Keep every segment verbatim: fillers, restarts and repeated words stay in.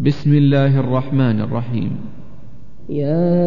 بسم الله الرحمن الرحيم. يا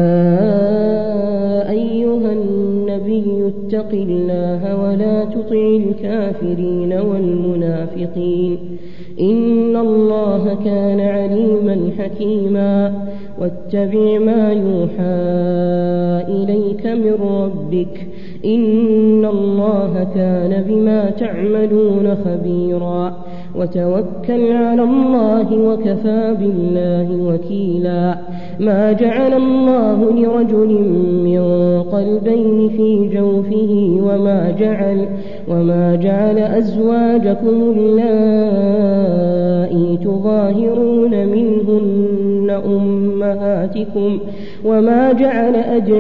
أيها النبي اتق الله ولا تطع الكافرين والمنافقين إن الله كان عليما حكيما. واتبع ما يوحى إليك من ربك إن الله كان بما تعملون خبيرا. وتوكل على الله وكفى بالله وكيلا. ما جعل الله لرجل من قلبين في جوفه وما جعل, وما جعل أزواجكم اللائي تظاهرون منهن أمهاتكم وما جعل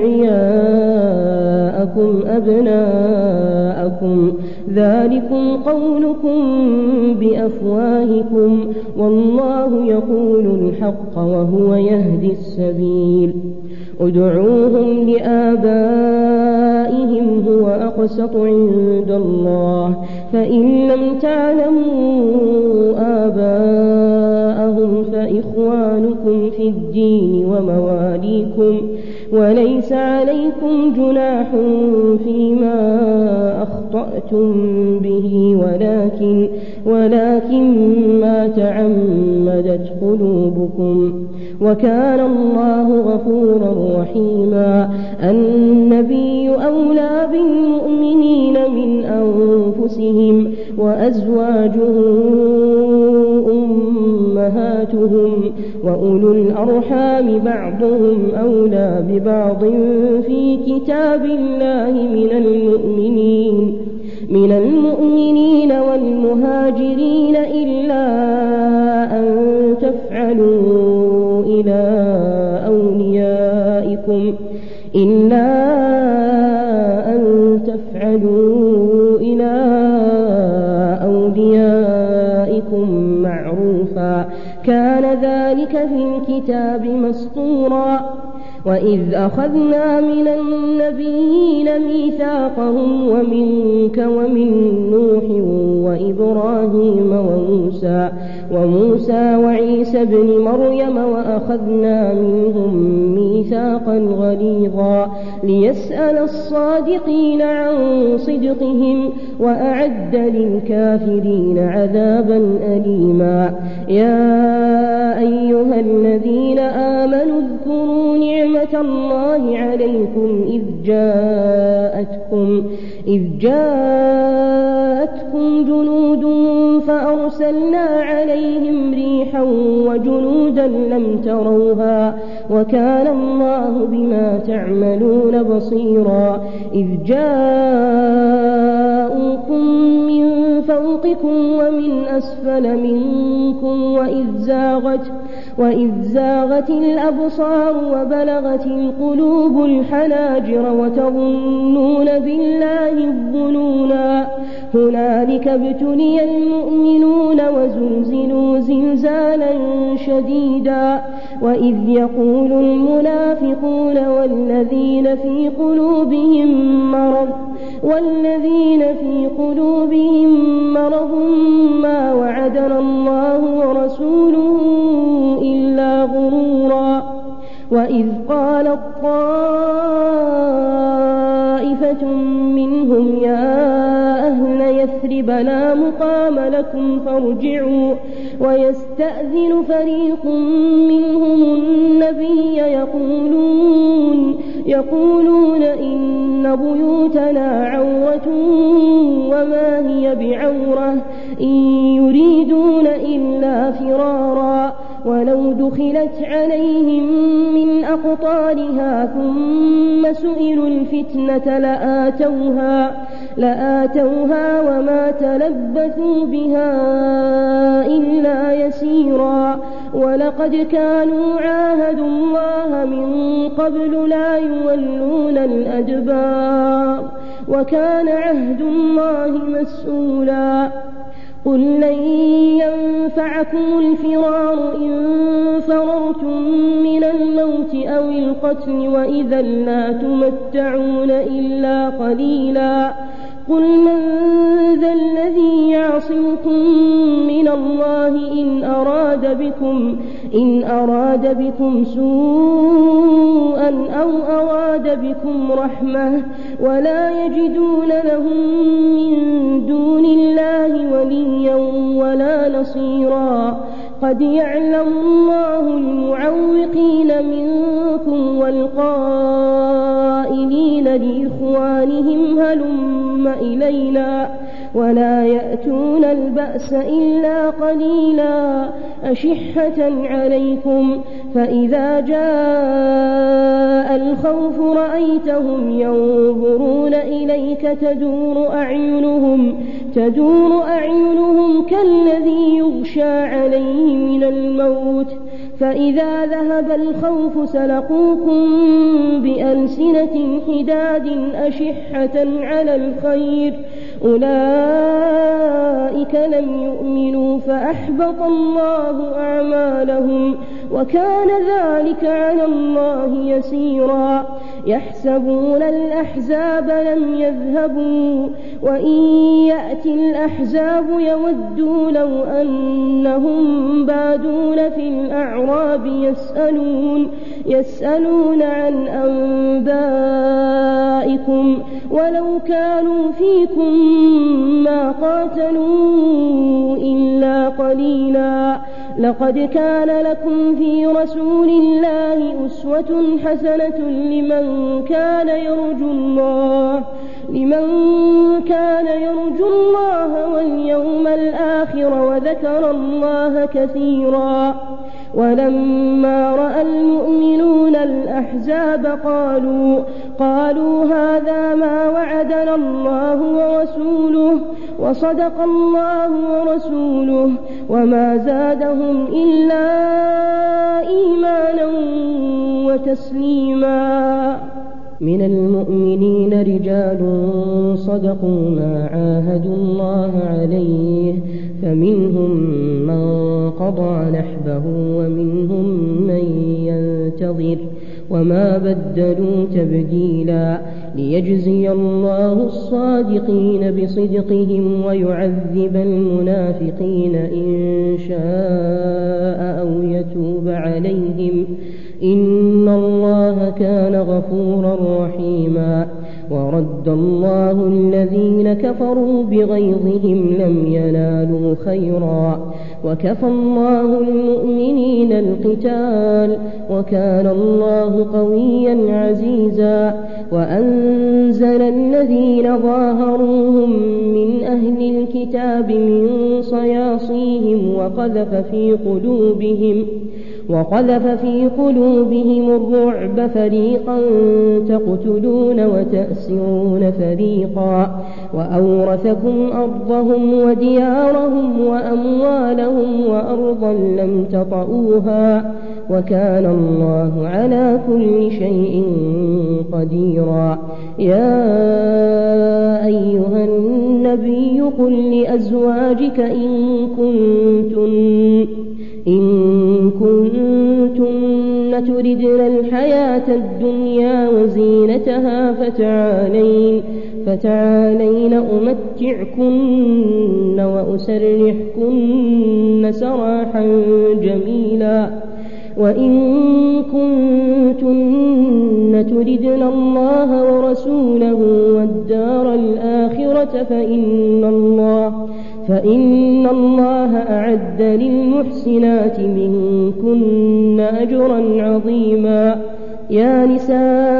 أدعياءكم أبناءكم ذلكم قولكم بأفواهكم والله يقول الحق وهو يهدي السبيل. ادعوهم لآبائهم هو أقسط عند الله فإن لم تعلموا آباءهم فإخوانكم في الدين ومواليكم وليس عليكم جناح فيما أخطأتم به ولكن, ولكن ما تعمدت قلوبكم وكان الله غفورا رحيما. النبي أولى بالمؤمنين من أنفسهم وأزواجه أمهاتهم وأولو الأرحام بعضهم أولى ببعض في كتاب الله من المؤمنين من المؤمنين والمهاجرين إلا أن تفعلوا إلى أوليائكم إلا أن تفعلوا إلى أوليائكم معروفا كان ذلك في الكتاب مسطورا. وإذ أخذنا من النبيين ميثاقهم ومنك ومن نوح وإبراهيم وموسى وموسى وعيسى ابن مريم وأخذنا منهم ميثاقا غليظا ليسأل الصادقين عن صدقهم وأعد للكافرين عذابا أليما. يا أيها الذين آمنوا اذكروا نعمة الله عليكم إذ جاءتكم, إذ جاءتكم جنود فأرسلنا عليهم ريحا وجنودا لم تروها وكان الله بما تعملون بصيرا. إذ جاءوكم من فوقكم ومن أسفل منكم وإذ زاغت, وإذ زاغت الأبصار وبلغت القلوب الحناجر وتظنون بالله الظنونا. هنالك ابتلي المؤمنون وزلزلوا زلزالا شديدا. وإذ يقول المنافقون والذين في قلوبهم مرض والذين في قلوبهم مرض ما وعدنا الله ورسوله إلا غرورا. وإذ قالت طائفة منهم يا أهل يثرب لا مقام لكم فارجعوا ويستأذن فريق منهم النبي يقولون, يقولون إن بيوتنا عورة وما هي بعورة إن يريدون إلا فرارا ولو دخلت عليهم من أقطارها ثم سئلوا الفتنة لآتوها, لآتوها وما تلبثوا بها إلا يسيرا. ولقد كانوا عاهدوا الله من قبل لا يولون الأدبار وكان عهد الله مسؤولا. قل لن ينفعكم الفرار إن فررتم من الموت أو القتل وإذا لا تمتعون إلا قليلا. قل من ذا الذي يعصمكم من الله إن أراد بكم إن أراد بكم سوءا أو أراد بكم رحمة ولا يجدون لهم من دون الله وليا ولا نصيرا قد يعلم الله المعوقين منكم والقائلين لإخوانهم هلم إلينا ولا يأتون البأس إلا قليلا أشحة عليكم فإذا جاء الخوف رأيتهم ينظرون إليك تدور أعينهم تدور أعينهم كالذي يغشى عليه من الموت فإذا ذهب الخوف سلقوكم بألسنة حداد أشحة على الخير أولئك لم يؤمنوا فأحبط الله أعمالهم وكان ذلك على الله يسيرا يحسبون الأحزاب لم يذهبوا وإن يأتي الأحزاب يودوا لو أنهم بادون في الأعراب يسألون يسألون عن أنبائكم ولو كانوا فيكم ما قاتلوا إلا قليلا لقد كان لكم في رسول الله أسوة حسنة لمن كان يرجو الله لمن كان يرجو الله واليوم الآخر وذكر الله كثيرا ولما رأى المؤمنون الأحزاب قالوا قالوا هذا ما وعدنا الله ورسوله وصدق الله ورسوله وما زادهم إلا إيمانا وتسليما من المؤمنين رجال صدقوا ما عاهدوا الله عليه فمنهم من قضى نحبه ومنهم من ينتظر وما بدلوا تبديلا ليجزي الله الصادقين بصدقهم ويعذب المنافقين إن شاء أو يتوب عليهم إن الله كان غفورا رحيما ورد الله الذين كفروا بغيظهم لم ينالوا خيرا وكفى الله المؤمنين القتال وكان الله قويا عزيزا وأنزل الذين ظاهروهم من أهل الكتاب من صياصيهم وقذف في قلوبهم وقذف في قلوبهم الرعب فريقا تقتلون وتأسرون فريقا وأورثكم أرضهم وديارهم وأموالهم وأرضا لم تطئوها وكان الله على كل شيء قديرا يا أيها النبي قل لأزواجك إن كنتن إن كنتن تردن الحياة الدنيا وزينتها فتعالين فتعالين أمتعكن وأسرحكن سراحا جميلا وإن كنتن تردن الله ورسوله والدار الآخرة فإن الله فإن الله أعد للمحسنات منكن أجرا عظيما يا نساء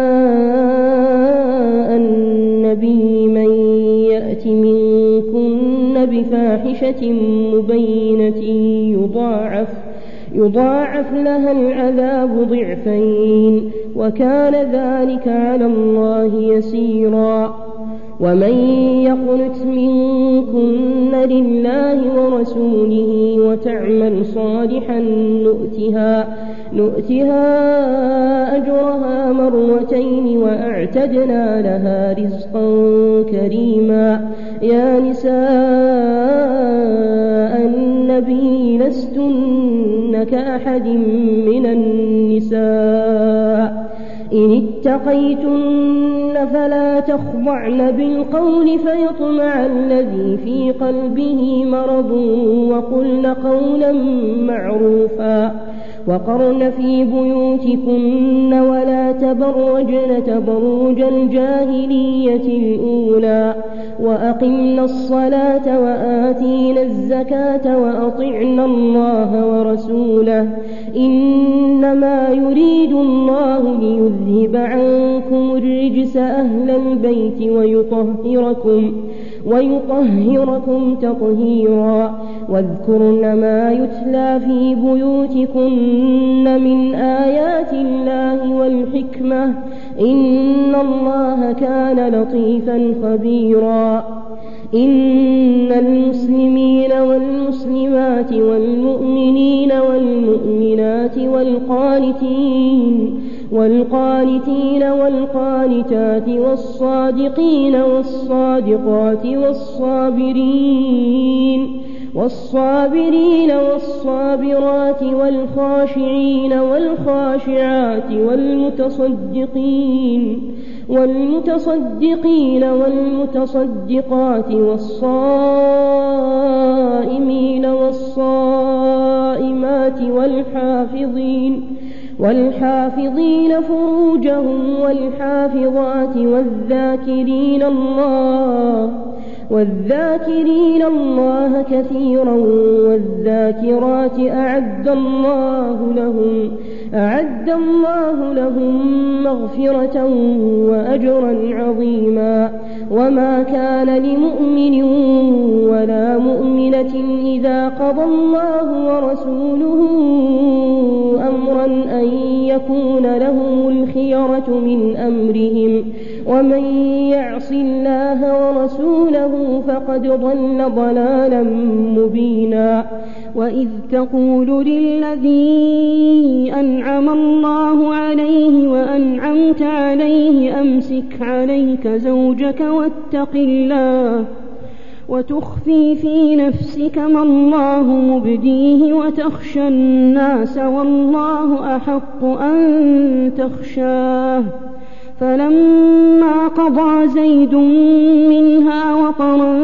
النبي من يأت منكن بفاحشة مبينة يضاعف يضاعف لها العذاب ضعفين وكان ذلك على الله يسيرا ومن يقنت منكن لله ورسوله وتعمل صالحا نؤتها نؤتها أجرها مرتين وأعتدنا لها رزقا كريما يا نساء النبي لستن كأحد من النساء إن اتقيتن فلا تخضعن بالقول فيطمع الذي في قلبه مرض وقلن قولا معروفا وقرن في بيوتكن ولا تبرجن تبرج الجاهلية الأولى وأقمنا الصلاة وآتينا الزكاة وأطعنا الله ورسوله إنما يريد الله ليذهب عنكم الرجس أهل البيت ويطهركم ويطهركم تطهيرا واذكرن ما يتلى في بيوتكن من آيات الله والحكمة إن الله كان لطيفا خبيرا إن المسلمين والمسلمات والمؤمنين والمؤمنات والقانتين والقانتين والقانتات والصادقين والصادقات والصابرين والصابرين والصابرات والخاشعين والخاشعات والمتصدقين والمتصدقين والمتصدقات والصائمين والصائمات والحافظين والحافظين فروجهم والحافظات والذاكرين الله والذاكرين الله كثيرا والذاكرات أعد الله لهم أعد الله لهم مغفرة وأجرا عظيما وما كان لمؤمن ولا مؤمنة إذا قضى الله ورسوله أمرا أن يكون لهم الخيرة من أمرهم ومن يعص الله ورسوله فقد ضل ضلالا مبينا وإذ تقول للذي أنعم الله عليه وأنعمت عليه أمسك عليك زوجك واتق الله وتخفي في نفسك ما الله مبديه وتخشى الناس والله أحق أن تخشاه فلما قضى زيد منها وطرا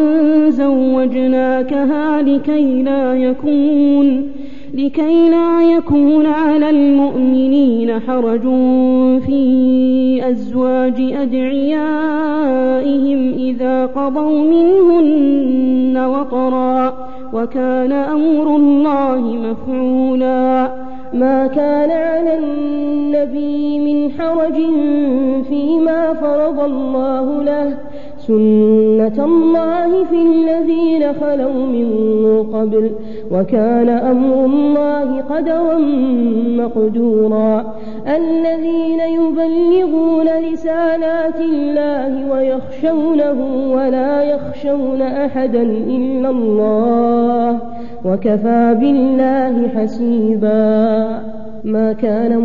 زوجناكها لكي لا يكون لكي لا يكون على المؤمنين حرج في أزواج أدعيائهم إذا قضوا منهن وطرا وكان أمر الله مفعولا ما كان على النبي من حرج فيما فرض الله له سنة الله في الذين خلوا من قبل وكان أمر الله قدرا مقدورا الذين يبلغون رسالات الله ويخشونه ولا يخشون أحدا إلا الله وكفى بالله حسيبا ما كان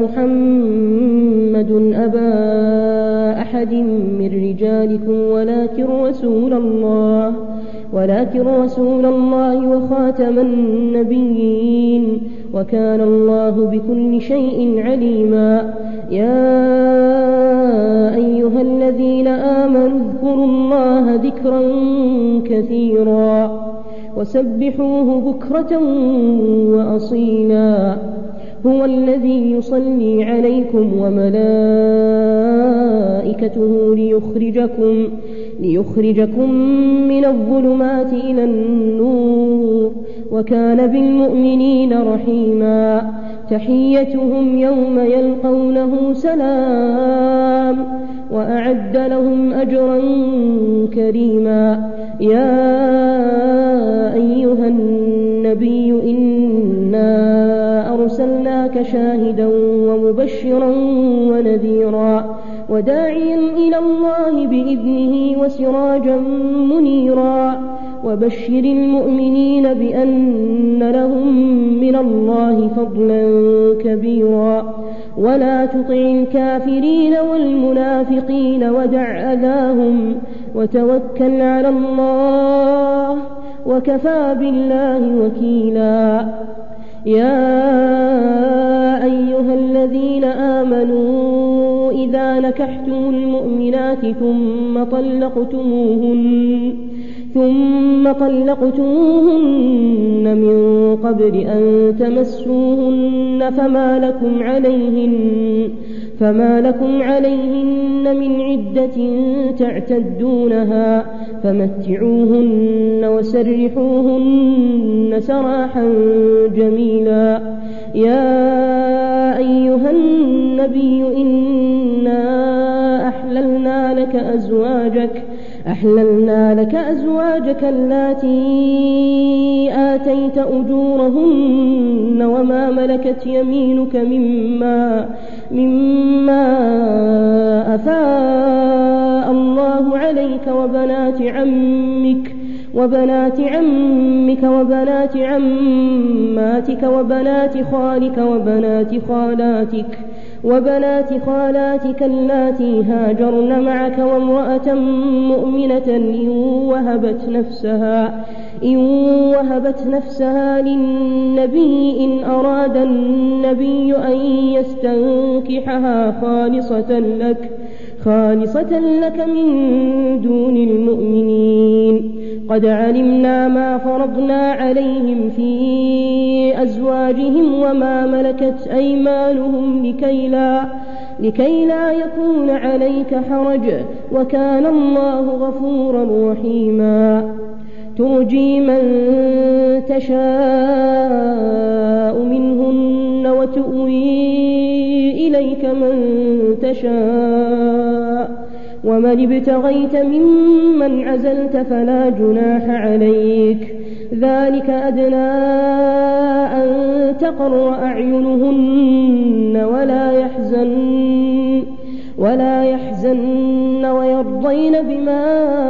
محمد أبا أحد من رجالكم ولكن رسول الله ولكن رسول الله وخاتم النبيين وكان الله بكل شيء عليما يا أيها الذين آمنوا اذكروا الله ذكرا كثيرا وسبحوه بكرة وأصيلا هو الذي يصلي عليكم وملائكته ليخرجكم ليخرجكم من الظلمات إلى النور وكان بالمؤمنين رحيما تحيتهم يوم يلقونه سلام وأعد لهم أجرا كريما يا أيها النبي إنا أرسلناك شاهدا ومبشرا ونذيرا وداعيا إلى الله بإذنه وسراجا منيرا وبشر المؤمنين بأن لهم من الله فضلا كبيرا ولا تطع الكافرين والمنافقين ودع أذاهم وتوكل على الله وكفى بالله وكيلا يا أيها الذين آمنوا إذا نكحتم المؤمنات ثم طلقتموهن ثم طلقتموهن من قبل أن تمسوهن فما لكم عليهن فما لكم عليهن من عدة تعتدونها فمتعوهن وسرحوهن سراحا جميلا. يا أيها النبي إنا أحللنا لك أزواجك أحللنا لك أزواجك اللاتي آتيت أجورهن وما ملكت يمينك مما مما أفاء الله عليك وبنات عمك وبنات عمك وبنات عماتك وبنات خالك وبنات خالاتك وبنات خالاتك اللاتي هاجرن معك وامرأة مؤمنة إن وهبت نفسها إن وهبت نفسها للنبي إن أراد النبي أن يستنكحها خالصة لك خالصة لك من دون المؤمنين. قد علمنا ما فرضنا عليهم في أزواجهم وما ملكت أيمانهم لكي لا, لكي لا يكون عليك حرج وكان الله غفورا رحيما. ترجي من تشاء منهن وتؤوي إليك من تشاء ومن ابتغيت ممن عزلت فلا جناح عليك ذلك أدنى أن تقر أعينهن ولا يحزن ولا يحزن ويرضين بما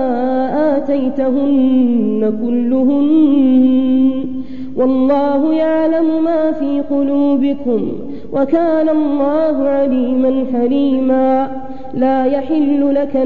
آتيتهن كلهن والله يعلم ما في قلوبكم وكان الله عليما حليما. لا يحل لك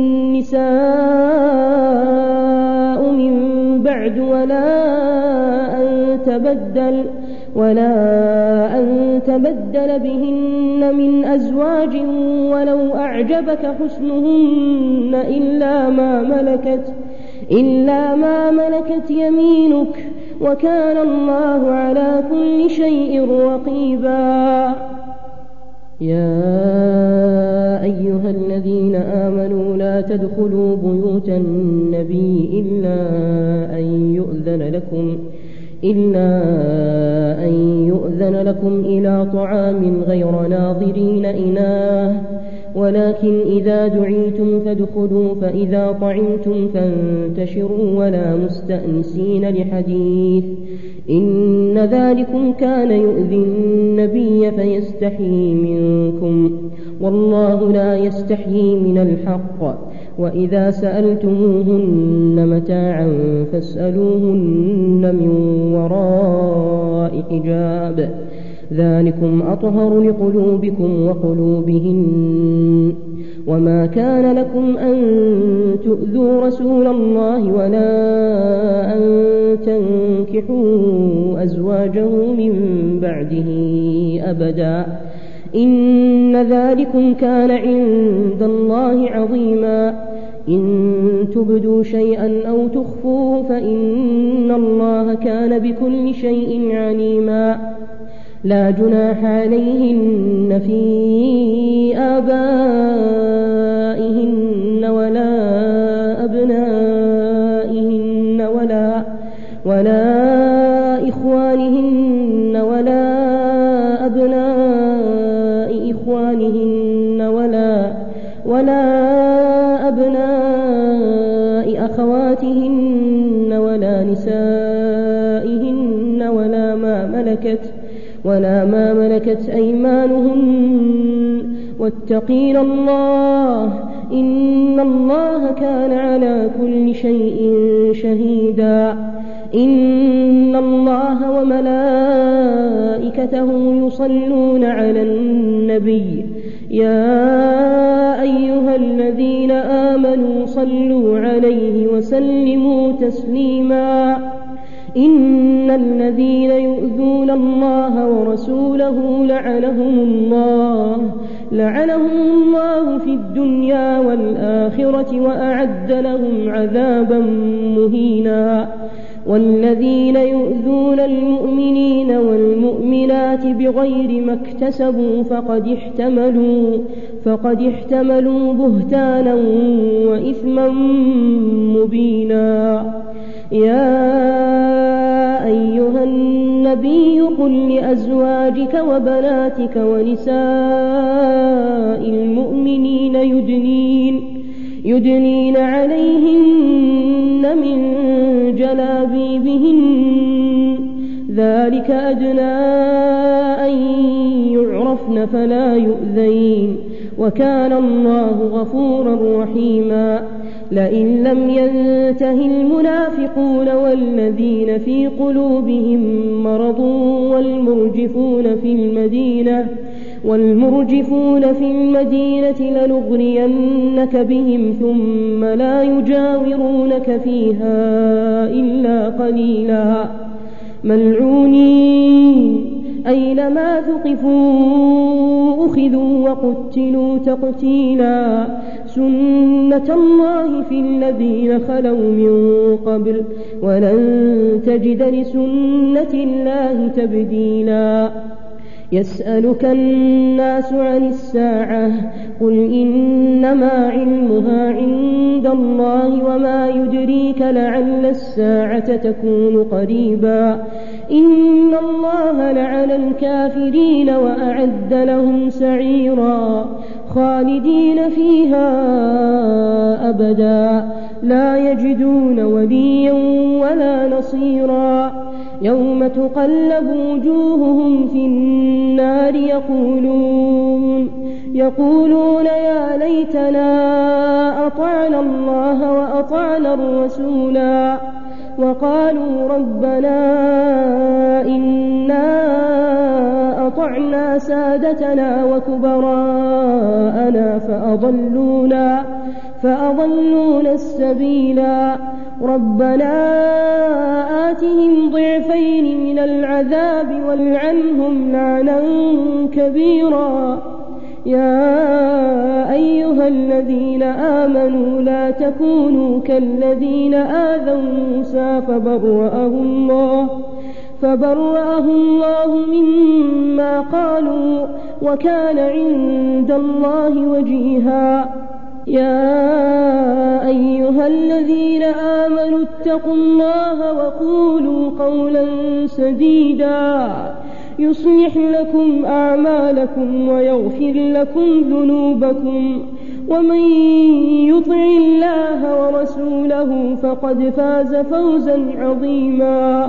النساء من بعد ولا أن تبدل ولا أن تبدل بهن من أزواج ولو أعجبك حسنهن إلا ما ملكت إلا ما ملكت يمينك وكان الله على كل شيء رقيبا. يا أيها الذين آمنوا لا تدخلوا بيوت النبي إلا أن يؤذن لكم إلا أن يؤذن لكم إلى طعام غير ناظرين إناه ولكن إذا دعيتم فادخلوا فإذا طعمتم فانتشروا ولا مستأنسين لحديث إن ذلكم كان يؤذي النبي فيستحيي منكم والله لا يستحيي من الحق. وإذا سألتموهن متاعا فاسألوهن من وراء حجاب ذلكم أطهر لقلوبكم وقلوبهن. وما كان لكم أن تؤذوا رسول الله ولا أن تنكحوا أزواجه من بعده أبدا إن ذلكم كان عند الله عظيما. إن تبدوا شيئا أو تخفوه فإن الله كان بكل شيء عليما. لا جناح عليهن في آبائهن ولا أبنائهن ولا ولا إخوانهن ولا أبناء إخوانهن ولا ولا أبناء أخواتهن ولا نسائهن ولا ما ملكت ولا ما ملكت أيمانهن واتقين الله إن الله كان على كل شيء شهيدا. إن الله وملائكته يصلون على النبي يا أيها الذين آمنوا صلوا عليه وسلموا تسليما. إن الذين يؤذون الله ورسوله لعنهم الله لعنهم الله في الدنيا والآخرة وأعد لهم عذابا مهينا والذين يؤذون المؤمنين والمؤمنات بغير ما اكتسبوا فقد احتملوا فقد احتملوا بهتانا وإثما مبينا. يا أيها النبي قل لأزواجك وبناتك ونساء المؤمنين يدنين, يدنين عليهن من جلابيبهن ذلك أدنى أن يعرفن فلا يؤذين وكان الله غفورا رحيما. لئن لم ينته المنافقون والذين في قلوبهم مرض والمرجفون في المدينة والمرجفون في المدينة لنغرينك بهم ثم لا يجاورونك فيها إلا قليلا ملعونين أينما ثقفوا أخذوا وقتلوا تقتيلا سنة الله في الذين خلوا من قبل ولن تجد لسنة الله تبديلا. يسألك الناس عن الساعة قل إنما علمها عند الله وما يدريك لعل الساعة تكون قريبا. إن الله لعن الكافرين وأعد لهم سعيرا خالدين فيها أبدا لا يجدون وليا ولا نصيرا. يوم تقلب وجوههم في النار يقولون, يقولون يا ليتنا أطعنا الله وأطعنا الرسولا وقالوا ربنا إنا أطعنا سادتنا وكبراءنا فأضلونا, فأضلونا السبيلا. ربنا آتهم ضعفين من العذاب والعنهم لعنا كبيرا. يا أيها الذين آمنوا لا تكونوا كالذين آذوا موسى فبرأه الله فبرأه الله مما قالوا وكان عند الله وجيها. يا أيها الذين آمنوا اتقوا الله وقولوا قولا سديدا يصلح لكم أعمالكم ويغفر لكم ذنوبكم ومن يطع الله ورسوله فقد فاز فوزا عظيما.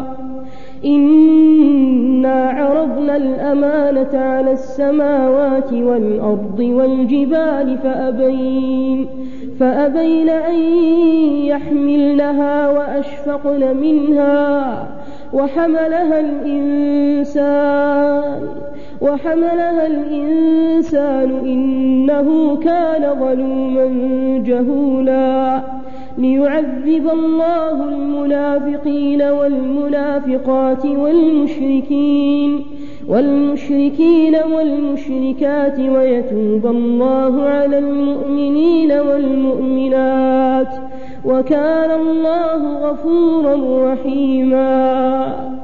إنا عرضنا الأمانة على السماوات والأرض والجبال فأبين, فأبين أن يحملنها وأشفقن منها وحملها الإنسان وحملها الإنسان إنه كان ظلوما جهولا. ليعذب الله المنافقين والمنافقات والمشركين والمشركين والمشركات ويتوب الله على المؤمنين والمؤمنات وكان الله غفورا رحيما.